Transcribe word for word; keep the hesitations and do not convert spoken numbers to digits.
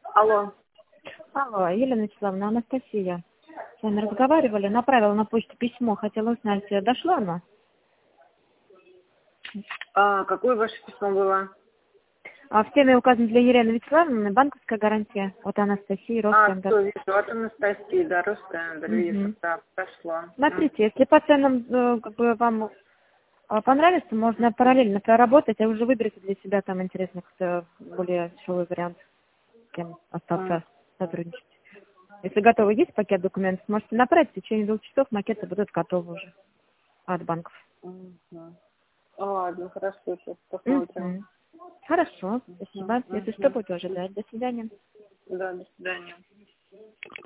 Алло. Алло, Елена Вячеславовна, Анастасия. С вами разговаривали, направила на почту письмо, хотела узнать, дошло оно? А, какое ваше письмо было? А в теме указано для Елены Вячеславовны банковская гарантия от Анастасии А, Ростендер. что, вижу, от Анастасии, да, Ростендер, вижу, Угу. да, прошло. Смотрите, если по ценам э, как бы вам э, понравится, можно параллельно проработать, а уже выберите для себя там интересный какой-то более дешевый вариант, с кем остаться сотрудничать. Если готовы есть пакет документов, можете направить, в течение двух часов макеты будут готовы уже от банков. Угу. Ладно, хорошо, сейчас посмотрим. Мгм. Хорошо, Угу. спасибо. Если что, Угу. буду ожидать. До свидания. Да, до свидания.